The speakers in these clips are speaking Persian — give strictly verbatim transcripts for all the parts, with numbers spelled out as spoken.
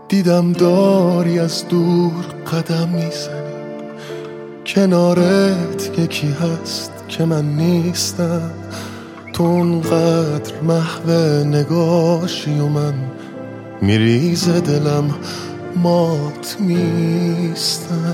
دیدم داری از دور قدم میزنی، کنارت یکی هست که من نیستم. تو اونقدر محو نگاشی و من میریز دلم مات میستم.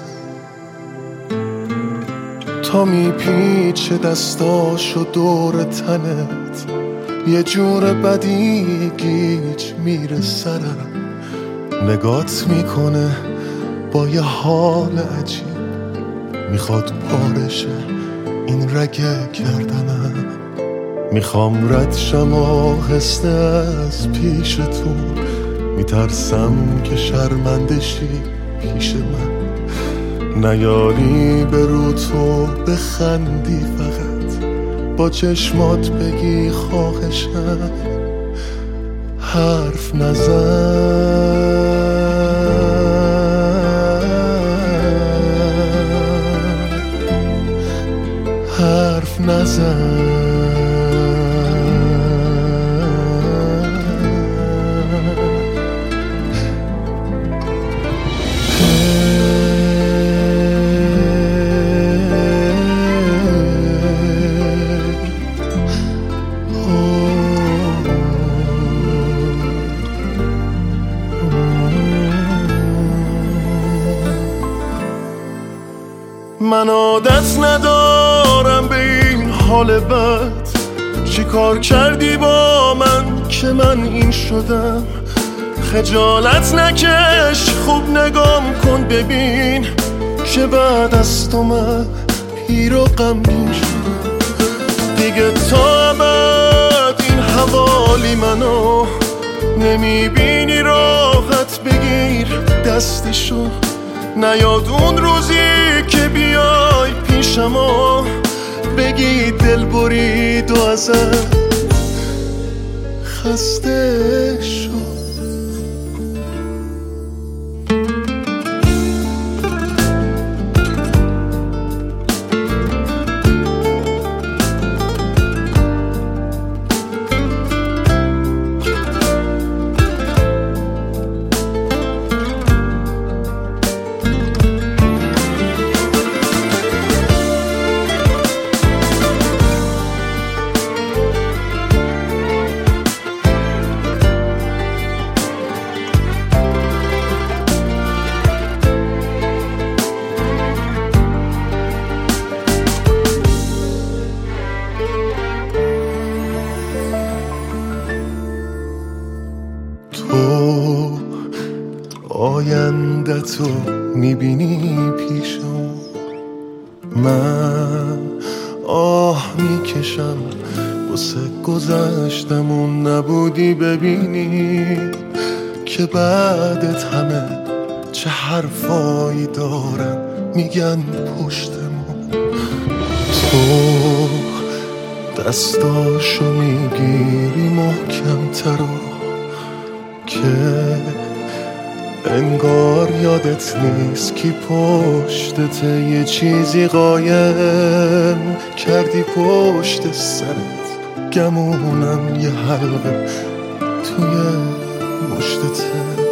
تا میپیچه دستاشو دور تنت، یه جور بدی گیج میره سرم. نگات میکنه با یه حال عجیب، میخواد پارشه این رگه کردنم. میخوام رد شم آهسته از پیشتون، میترسم که شرمندشی پیش من. نیاری به رو تو بخندی، فقط با چشمات بگی خواهشم حرف نزن. حرف نزن. من عادت ندارم به این حال بد، چی کار کردی با من که من این شدم؟ خجالت نکش، خوب نگام کن ببین که بعد از تو من پیر و غمگین شدم. دیگه تا ابد این حوالی منو نمیبینی، راحت بگیر دستشو. نیاد اون روزی که بیای پیشم و بگی دل برید و ازت خسته شد. آینده تو میبینی پیشم، من آه میکشم واسه گذشتم. اون نبودی ببینی که بعدت همه چه حرفایی دارن میگن پشتمون. تو دستاشو میگیری محکم ترا که انگار یادت نیست کی پشتته. یه چیزی قایم کردی پشت سرت، گمونم یه حلقه توی مشتته.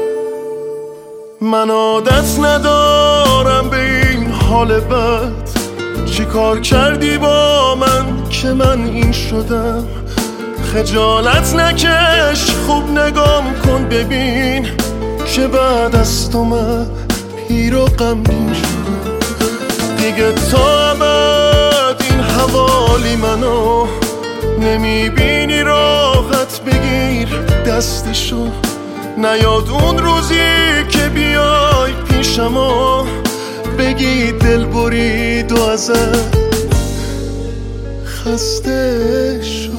من عادت ندارم به این حال بد، چی کار کردی با من که من این شدم؟ خجالت نکش، خوب نگام کن ببین که بعد از تو من پیر و غمگین شدم. دیگه تا ابد این حوالی منو نمیبینی، راحت بگیر دستشو. نیاد اون روزی که بیای پیشم و بگی دل برید و ازت خسته شد.